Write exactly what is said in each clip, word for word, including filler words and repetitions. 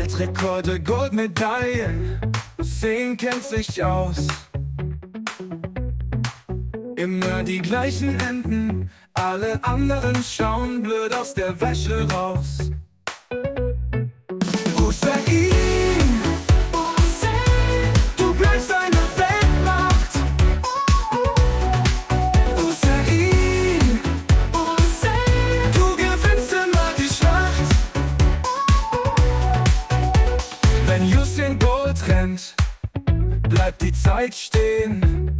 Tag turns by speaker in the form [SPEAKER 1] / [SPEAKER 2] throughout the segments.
[SPEAKER 1] Weltrekorde, Goldmedaillen, Hussein kennt sich aus. Immer die gleichen Enden, alle anderen schauen blöd aus der Wäsche raus. Hussein, Hussein, du bleibst eine Weltmacht. Hussein, Hussein, du gewinnst immer die Schlacht. Wenn Usain Bolt rennt, bleibt die Zeit stehen.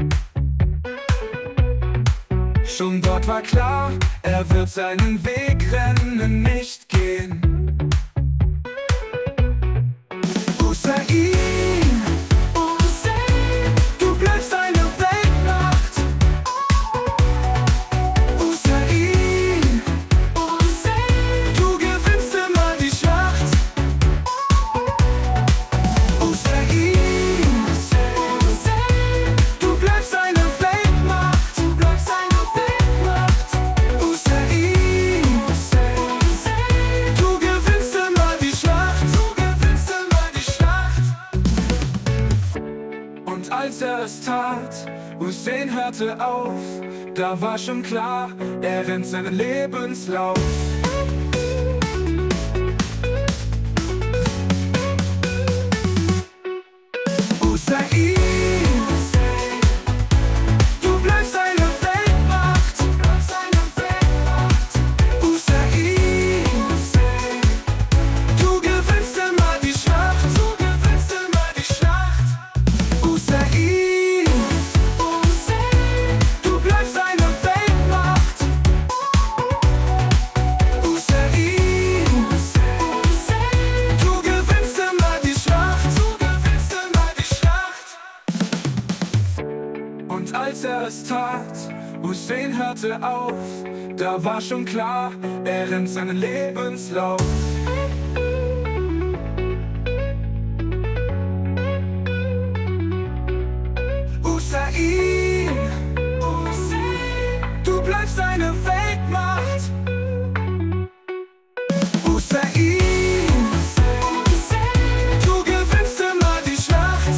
[SPEAKER 1] Schon dort war klar, er wird seinen Weg rennen, nicht gehen. Hussein, Hussein, du bleibst eine Weltmacht. Hussein, Hussein, du gewinnst immer die Schlacht. Hussein, Hussein, du bleibst eine Weltmacht. Du bleibst eine Weltmacht. Hussein, Hussein, du gewinnst immer die Schlacht. Du gewinnst immer die Schlacht. Und als er es tat, Hussein hörte auf, da war schon klar, er rennt seinen Lebenslauf. Hussein, du bleibst eine Weltmacht. Du bleibst eine Weltmacht. Hussein, du gewinnst immer die Schlacht. Du gewinnst immer die Schlacht. Hussein, Hussein, du bleibst eine Weltmacht. Hussein, du gewinnst immer die Schlacht. Du gewinnst immer die Schlacht. Und als er es tat, Hussein hörte auf, da war schon klar, er rennt seinen Lebenslauf. Hussein, Hussein, du bleibst eine Weltmacht. Hussein, du gewinnst immer die Schlacht.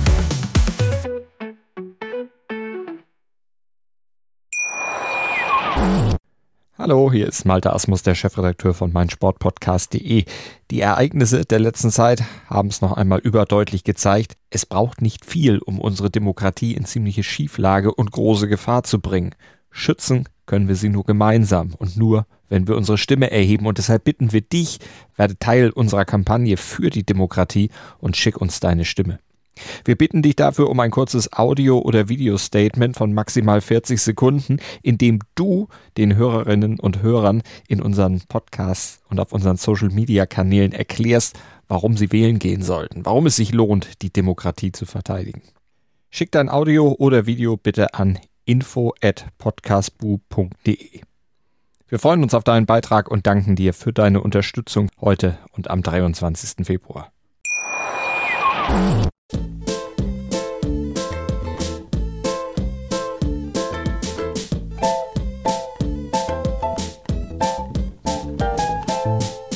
[SPEAKER 2] Hallo, hier ist Malte Asmus, der Chefredakteur von meinsportpodcast punkt de. Die Ereignisse der letzten Zeit haben es noch einmal überdeutlich gezeigt. Es braucht nicht viel, um unsere Demokratie in ziemliche Schieflage und große Gefahr zu bringen. Schützen können wir sie nur gemeinsam und nur, wenn wir unsere Stimme erheben. Und deshalb bitten wir dich, werde Teil unserer Kampagne für die Demokratie und schick uns deine Stimme. Wir bitten dich dafür um ein kurzes Audio- oder Videostatement von maximal vierzig Sekunden, in dem du den Hörerinnen und Hörern in unseren Podcasts und auf unseren Social-Media-Kanälen erklärst, warum sie wählen gehen sollten, warum es sich lohnt, die Demokratie zu verteidigen. Schick dein Audio oder Video bitte an info at podcastbu punkt de. Wir freuen uns auf deinen Beitrag und danken dir für deine Unterstützung heute und am dreiundzwanzigsten Februar.